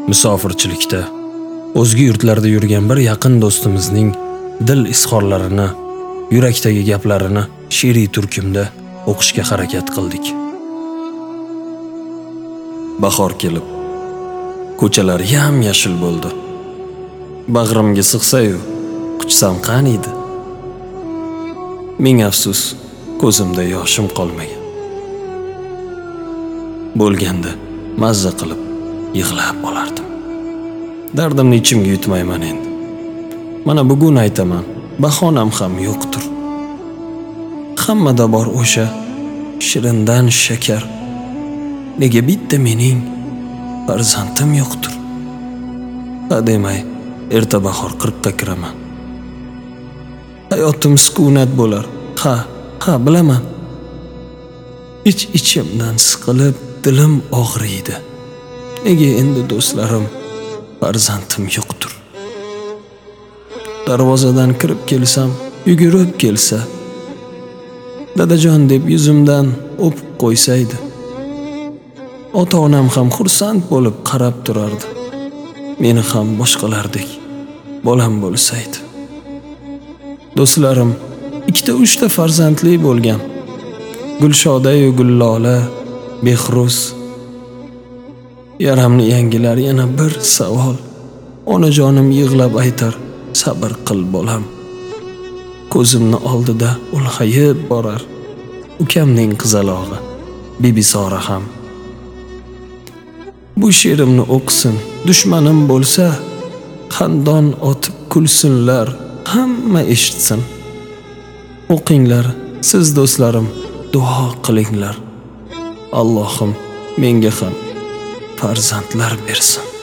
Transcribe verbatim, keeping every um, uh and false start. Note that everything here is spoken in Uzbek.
musofirchilikda o'zga yurtlarda yurgan bir yaqin do'stimizning dil izhorlarini, yurakdagi gaplarini she'riy turkumda o'qishga harakat qildik. Bahor kelib, ko'chalar yam-yashil bo'ldi. Bag'rimga sig'sa-yu, quchsam qaniydi? Ming afsus, ko'zimda yoshim qolmagan. Bo'lganda mazza qilib yig'lab olardim. Dardimni ichimga yutmayman endi. Mana bugun aytaman, bahonam ham yo'qdir. Hammada bor o'sha shirindan shakar. Nega bitta mening farzandim yo'qdir? Ha demay, erta bahor qirqqa kiraman. Hayotim sukunat bo'lar. Ha, ha bilaman. Ich-ichimdan siqilib dilim og'riydi. Nega endi do'stlarim farzandim yo'qdir? Darvozadan kirib kelsam, yugurib kelsa, dadajon deb yuzimdan o'pib qo'ysaydi. Ota-onam ham xursand bo'lib qarab turardi. Meni ham boshqalardek bolam bo'lsaydi. Do'stlarim ikkita uchta farzandli bo'lgan. Gulshoda-yu Gullola, Behruz. Yaramni yangilar yana bir savol. Onajonim yig'lab aytar, sabr qil bolam. Ko'zimni oldida ulg'ayib borar ukamning qizalog'i, Bibisora ham. Bu she'rimni o'qisin, dushmanim bo'lsa, xandon otib kulsinlar, hamma eshitsin. O'qinglar, siz do'stlarim, duo qilinglar. Allohim menga ham farzandlar bersin.